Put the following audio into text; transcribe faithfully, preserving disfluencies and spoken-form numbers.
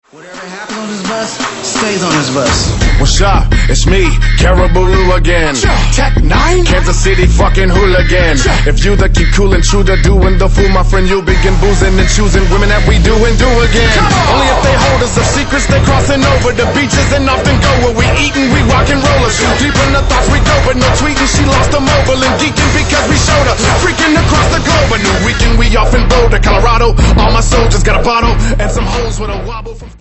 Whatever happens on this bus, stays on this bus. What's up? It's me, Caribou again. Tech nine, Kansas City fucking hooligan. If you the keep cool and true to doing the fool, my friend, you'll begin boozing and choosing women that we do and do again. Only if they hold us of secrets, they crossing over the beaches and often go where we eatin', we rock and roll. Shoot deep in the thoughts we go, but no tweeting. She lost the mobile and geeking because we showed her freaking across the globe. A new weekend we off in Boulder, Colorado. All my soldiers got a bottle and some hoes with a wobble from